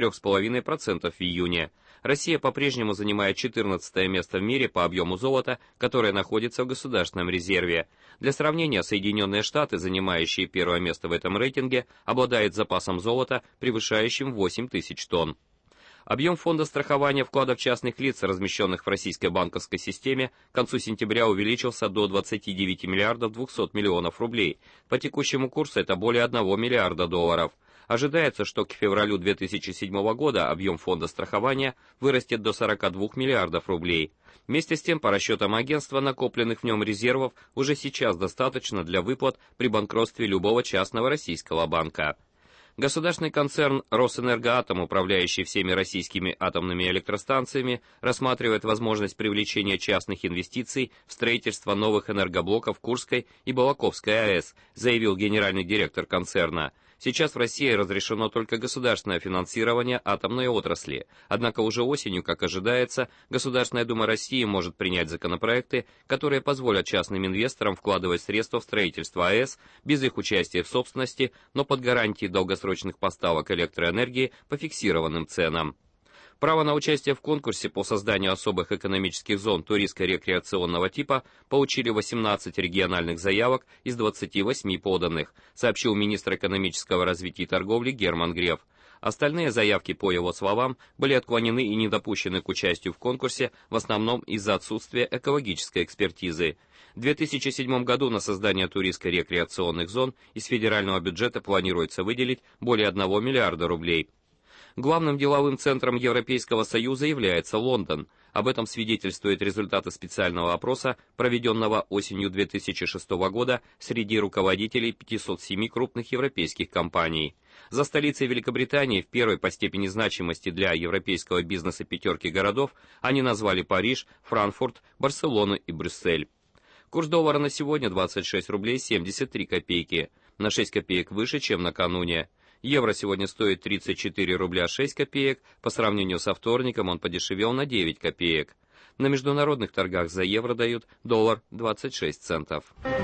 3,5% в июне. Россия по-прежнему занимает 14 место в мире по объему золота, которое находится в Государственном резерве. Для сравнения, Соединенные Штаты, занимающие первое место в этом рейтинге, обладают запасом золота, превышающим 8 тысяч тонн. Объем фонда страхования вкладов частных лиц, размещенных в российской банковской системе, к концу сентября увеличился до 29 миллиардов 200 миллионов рублей. По текущему курсу это более 1 миллиарда долларов. Ожидается, что к февралю 2007 года объем фонда страхования вырастет до 42 миллиардов рублей. Вместе с тем, по расчетам агентства, накопленных в нем резервов уже сейчас достаточно для выплат при банкротстве любого частного российского банка. Государственный концерн «Росэнергоатом», управляющий всеми российскими атомными электростанциями, рассматривает возможность привлечения частных инвестиций в строительство новых энергоблоков Курской и Балаковской АЭС, заявил генеральный директор концерна. Сейчас в России разрешено только государственное финансирование атомной отрасли. Однако уже осенью, как ожидается, Государственная Дума России может принять законопроекты, которые позволят частным инвесторам вкладывать средства в строительство АЭС без их участия в собственности, но под гарантией долгосрочных поставок электроэнергии по фиксированным ценам. Право на участие в конкурсе по созданию особых экономических зон туристско-рекреационного типа получили 18 региональных заявок из 28 поданных, сообщил министр экономического развития и торговли Герман Греф. Остальные заявки, по его словам, были отклонены и не допущены к участию в конкурсе в основном из-за отсутствия экологической экспертизы. В 2007 году на создание туристско-рекреационных зон из федерального бюджета планируется выделить более 1 миллиарда рублей. Главным деловым центром Европейского Союза является Лондон. Об этом свидетельствуют результаты специального опроса, проведенного осенью 2006 года среди руководителей 507 крупных европейских компаний. За столицей Великобритании в первой по степени значимости для европейского бизнеса пятерки городов они назвали Париж, Франкфурт, Барселону и Брюссель. Курс доллара на сегодня 26 рублей 73 копейки, на 6 копеек выше, чем накануне. Евро сегодня стоит 34 рубля 6 копеек, по сравнению со вторником он подешевел на 9 копеек. На международных торгах за евро дают доллар 26 центов.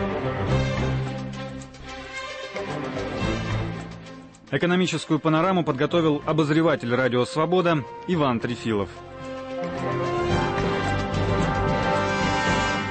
Экономическую панораму подготовил обозреватель «Радио Свобода» Иван Трефилов.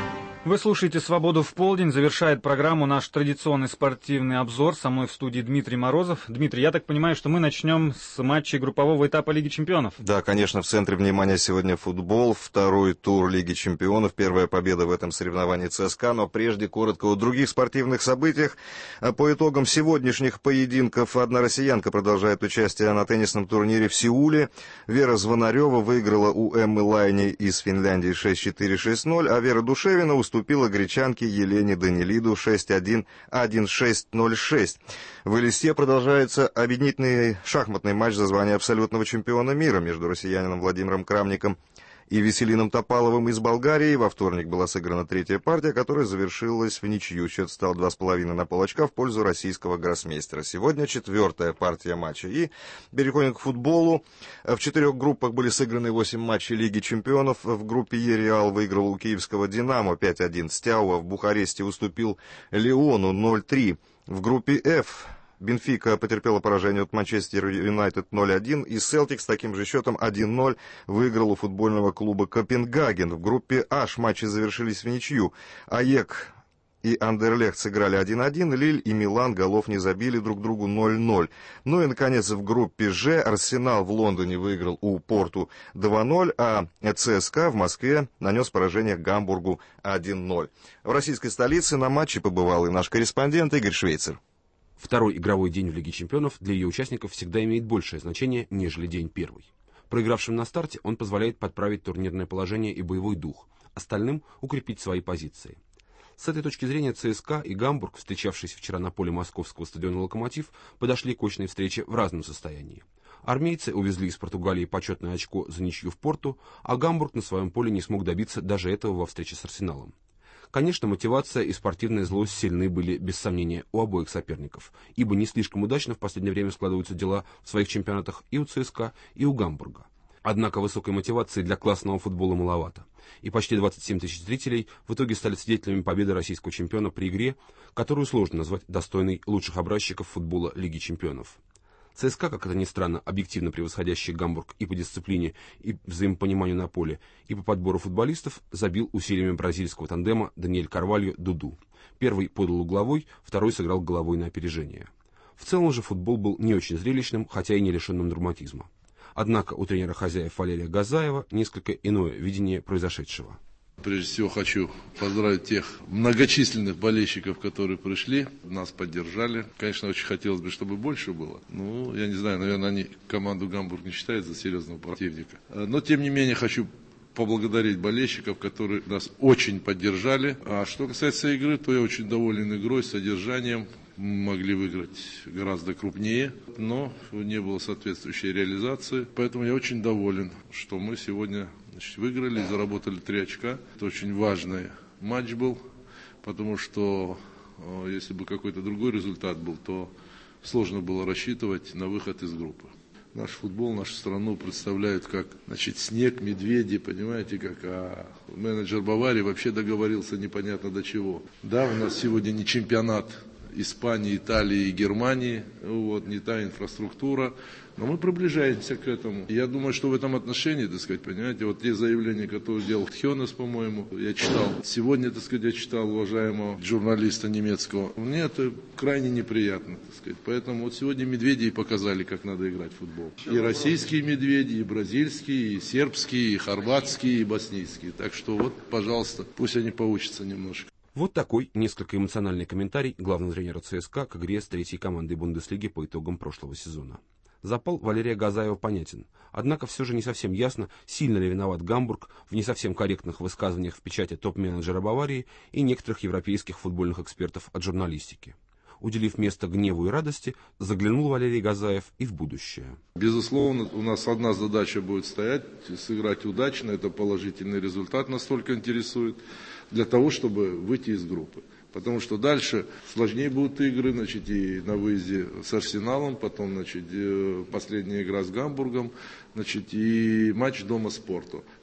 Вы слушаете «Свободу в полдень». Завершает программу наш традиционный спортивный обзор. Со мной в студии Дмитрий Морозов. Дмитрий, я так понимаю, что мы начнем с матчей группового этапа Лиги чемпионов. Да, конечно, в центре внимания сегодня футбол. Второй тур Лиги чемпионов. Первая победа в этом соревновании ЦСКА. Но прежде коротко о других спортивных событиях. По итогам сегодняшних поединков одна россиянка продолжает участие на теннисном турнире в Сеуле. Вера Звонарева выиграла у Эммы Лайни из Финляндии 6-4, 6-0, а Вера Душевина уступила гречанке Елене Данилиду 6-1, 1-6, 0-6. В Элисте продолжается объединительный шахматный матч за звание абсолютного чемпиона мира между россиянином Владимиром Крамником и Веселином Топаловым из Болгарии. Во вторник была сыграна третья партия, которая завершилась в ничью. Счет стал 2,5 на полочка в пользу российского гроссмейстера. Сегодня четвертая партия матча. И переходим к футболу. В 4 группах были сыграны 8 матчей Лиги чемпионов. В группе Е Реал выиграл у киевского «Динамо» 5-1. Стяуа в Бухаресте уступил Лиону 0-3. В группе F Бенфика потерпела поражение от Манчестер Юнайтед 0-1, и Селтик с таким же счетом 1-0 выиграл у футбольного клуба Копенгаген. В группе H матчи завершились в ничью. АЕК и Андерлехт сыграли 1-1, Лиль и Милан голов не забили друг другу 0-0. Ну и, наконец, в группе Ж Арсенал в Лондоне выиграл у Порту 2-0, а ЦСКА в Москве нанес поражение Гамбургу 1-0. В российской столице на матче побывал и наш корреспондент Игорь Швейцер. Второй игровой день в Лиге чемпионов для ее участников всегда имеет большее значение, нежели день первый. Проигравшим на старте он позволяет подправить турнирное положение и боевой дух, остальным укрепить свои позиции. С этой точки зрения ЦСКА и Гамбург, встречавшиеся вчера на поле московского стадиона «Локомотив», подошли к очной встрече в разном состоянии. Армейцы увезли из Португалии почетное очко за ничью в Порту, а Гамбург на своем поле не смог добиться даже этого во встрече с Арсеналом. Конечно, мотивация и спортивная злость сильны были, без сомнения, у обоих соперников, ибо не слишком удачно в последнее время складываются дела в своих чемпионатах и у ЦСКА, и у Гамбурга. Однако высокой мотивации для классного футбола маловато, и почти 27 тысяч зрителей в итоге стали свидетелями победы российского чемпиона при игре, которую сложно назвать достойной лучших образчиков футбола Лиги чемпионов. ЦСКА, как это ни странно, объективно превосходящий Гамбург и по дисциплине, и взаимопониманию на поле, и по подбору футболистов, забил усилиями бразильского тандема Даниэль Карвальо Дуду. Первый подал угловой, второй сыграл головой на опережение. В целом же футбол был не очень зрелищным, хотя и не лишенным драматизма. Однако у тренера хозяев Валерия Газаева несколько иное видение произошедшего. Прежде всего хочу поздравить тех многочисленных болельщиков, которые пришли, нас поддержали. Конечно, очень хотелось бы, чтобы больше было. Ну, я не знаю, наверное, они команду Гамбург не считают за серьезного противника. Но, тем не менее, хочу поблагодарить болельщиков, которые нас очень поддержали. А что касается игры, то я очень доволен игрой, содержанием. Могли выиграть гораздо крупнее, но не было соответствующей реализации. Поэтому я очень доволен, что мы сегодня выиграли и заработали 3 очка. Это очень важный матч был, потому что если бы какой-то другой результат был, то сложно было рассчитывать на выход из группы. Наш футбол, нашу страну представляют как, снег, медведи, понимаете, как, а менеджер Баварии вообще договорился непонятно до чего. Да, у нас сегодня не чемпионат Испании, Италии и Германии, не та инфраструктура, но мы приближаемся к этому. Я думаю, что в этом отношении, понимаете, те заявления, которые делал Хёнес, по-моему, я читал. Сегодня, я читал уважаемого журналиста немецкого. Мне это крайне неприятно, Поэтому сегодня медведи и показали, как надо играть в футбол. И российские медведи, и бразильские, и сербские, и хорватские, и боснийские. Так что пожалуйста, пусть они поучатся немножко. Вот такой несколько эмоциональный комментарий главного тренера ЦСКА к игре с третьей командой Бундеслиги по итогам прошлого сезона. Запал Валерия Газаева понятен, однако все же не совсем ясно, сильно ли виноват Гамбург в не совсем корректных высказываниях в печати топ-менеджера Баварии и некоторых европейских футбольных экспертов от журналистики. Уделив место гневу и радости, заглянул Валерий Газаев и в будущее. Безусловно, у нас одна задача будет стоять, сыграть удачно, это положительный результат нас только интересует, для того, чтобы выйти из группы. Потому что дальше сложнее будут игры, и на выезде с Арсеналом, потом, последняя игра с Гамбургом, и матч дома с Порту.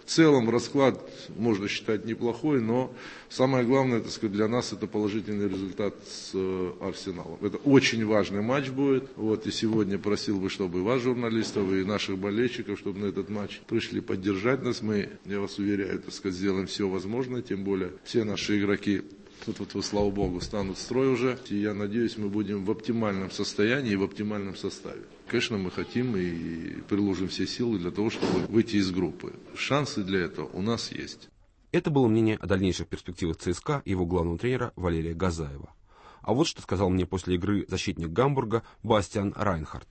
В целом расклад можно считать неплохой, но самое главное, так сказать, для нас это положительный результат с Арсеналом. Это очень важный матч будет. Вот, и сегодня просил бы, чтобы и вас, журналистов, и наших болельщиков, чтобы на этот матч пришли поддержать нас. Мы, я вас уверяю, так сказать, сделаем все возможное, тем более все наши игроки, слава богу, станут в строй уже. И я надеюсь, мы будем в оптимальном состоянии и в оптимальном составе. Конечно, мы хотим и приложим все силы для того, чтобы выйти из группы. Шансы для этого у нас есть. Это было мнение о дальнейших перспективах ЦСКА и его главного тренера Валерия Газаева. А вот что сказал мне после игры защитник Гамбурга Бастиан Райнхард.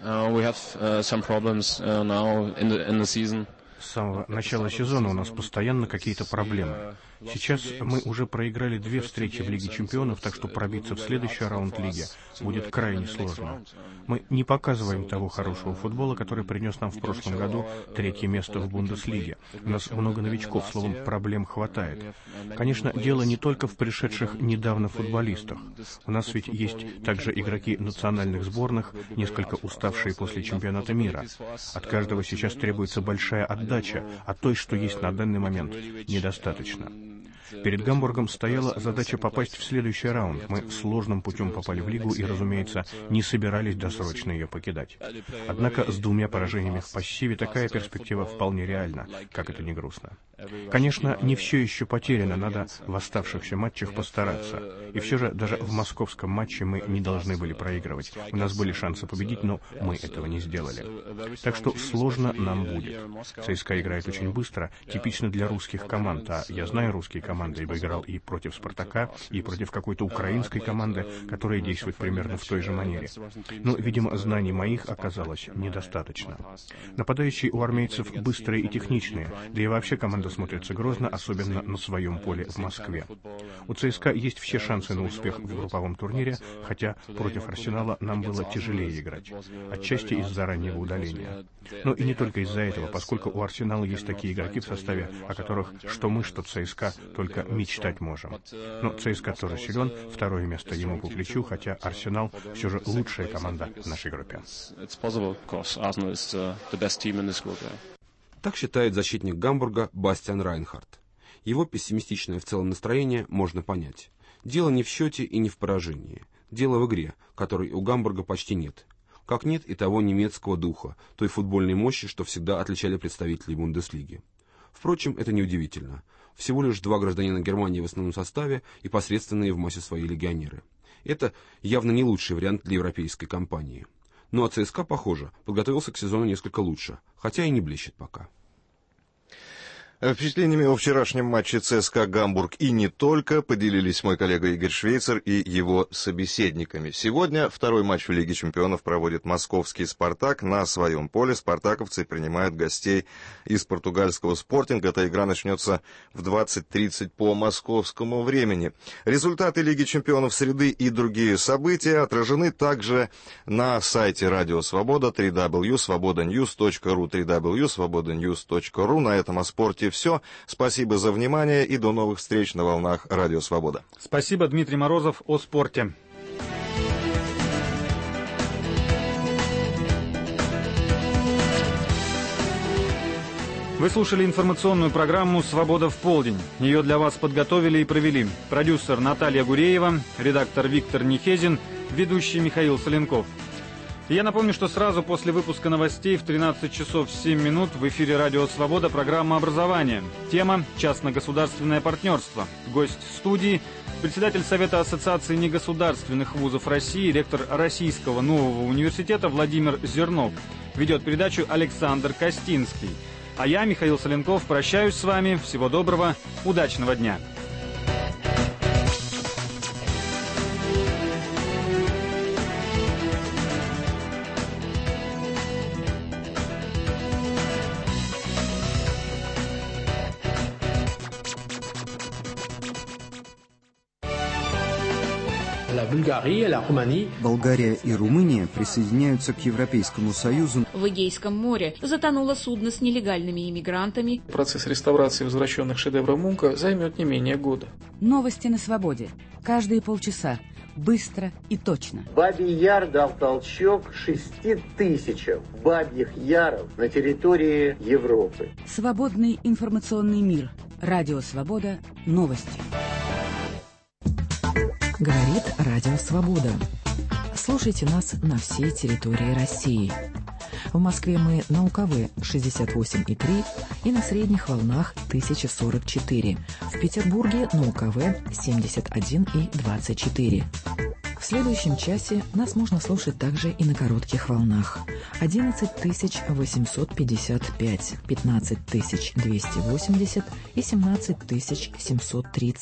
С самого начала сезона у нас постоянно какие-то проблемы. Сейчас мы уже проиграли 2 встречи в Лиге чемпионов, так что пробиться в следующий раунд лиги будет крайне сложно. Мы не показываем того хорошего футбола, который принес нам в прошлом году 3-е место в Бундеслиге. У нас много новичков, словом, проблем хватает. Конечно, дело не только в пришедших недавно футболистах. У нас ведь есть также игроки национальных сборных, несколько уставшие после чемпионата мира. От каждого сейчас требуется большая отдача, а той, что есть на данный момент, недостаточно. Перед Гамбургом стояла задача попасть в следующий раунд. Мы сложным путем попали в лигу и, разумеется, не собирались досрочно ее покидать. Однако с 2 поражениями в пассиве такая перспектива вполне реальна, как это ни грустно. Конечно, не все еще потеряно, надо в оставшихся матчах постараться. И все же даже в московском матче мы не должны были проигрывать. У нас были шансы победить, но мы этого не сделали. Так что сложно нам будет. ЦСКА играет очень быстро, типично для русских команд, а я знаю русские команды, ибо играл и против «Спартака», и против какой-то украинской команды, которая действует примерно в той же манере. Но, видимо, знаний моих оказалось недостаточно. Нападающие у армейцев быстрые и техничные, да и вообще команда смотрится грозно, особенно на своем поле в Москве. У ЦСКА есть все шансы на успех в групповом турнире, хотя против Арсенала нам было тяжелее играть, отчасти из-за раннего удаления. Но и не только из-за этого, поскольку у Арсенала есть такие игроки в составе, о которых что мы, что ЦСКА только мечтать можем. Но ЦСКА тоже силен, 2-е место ему по плечу, хотя Арсенал все же лучшая команда в нашей группе. Так считает защитник Гамбурга Бастиан Райнхард. Его пессимистичное в целом настроение можно понять. Дело не в счете и не в поражении. Дело в игре, которой у Гамбурга почти нет. Как нет и того немецкого духа, той футбольной мощи, что всегда отличали представителей Бундеслиги. Впрочем, это неудивительно. Всего лишь 2 гражданина Германии в основном составе и посредственные в массе свои легионеры. Это явно не лучший вариант для европейской кампании. Ну а ЦСКА, похоже, подготовился к сезону несколько лучше, хотя и не блещет пока. Впечатлениями о вчерашнем матче ЦСКА «Гамбург» и не только поделились мой коллега Игорь Швейцер и его собеседниками. Сегодня 2-й матч в Лиге чемпионов проводит московский «Спартак». На своем поле спартаковцы принимают гостей из португальского «Спортинга». Эта игра начнется в 20:30 по московскому времени. Результаты Лиги чемпионов среды и другие события отражены также на сайте Радио Свобода www.svobodanews.ru www.svobodanews.ru. На этом о спорте все. Спасибо за внимание и до новых встреч на волнах Радио Свобода. Спасибо, Дмитрий Морозов, о спорте. Вы слушали информационную программу «Свобода в полдень». Ее для вас подготовили и провели продюсер Наталья Гуреева, редактор Виктор Нехезин, ведущий Михаил Соленков. И я напомню, что сразу после выпуска новостей в 13 часов 7 минут в эфире «Радио Свобода» программа «Образование». Тема «Частно-государственное партнерство». Гость студии – председатель Совета Ассоциации негосударственных вузов России, ректор Российского нового университета Владимир Зернов. Ведет передачу Александр Костинский. А я, Михаил Соленков, прощаюсь с вами. Всего доброго, удачного дня. Болгария и Румыния присоединяются к Европейскому Союзу. В Эгейском море затонуло судно с нелегальными иммигрантами. Процесс реставрации возвращенных шедевров Мунка займет не менее года. Новости на свободе. Каждые полчаса. быстро и точно. Бабий Яр дал толчок 6000 бабьих яров на территории Европы. Свободный информационный мир. Радио «Свобода». Новости. Говорит Радио «Свобода». Слушайте нас на всей территории России. В Москве мы на УКВ 68,3 и на средних волнах 1044. В Петербурге на УКВ 71,24. В следующем часе нас можно слушать также и на коротких волнах. 11855, 15280 и 17730.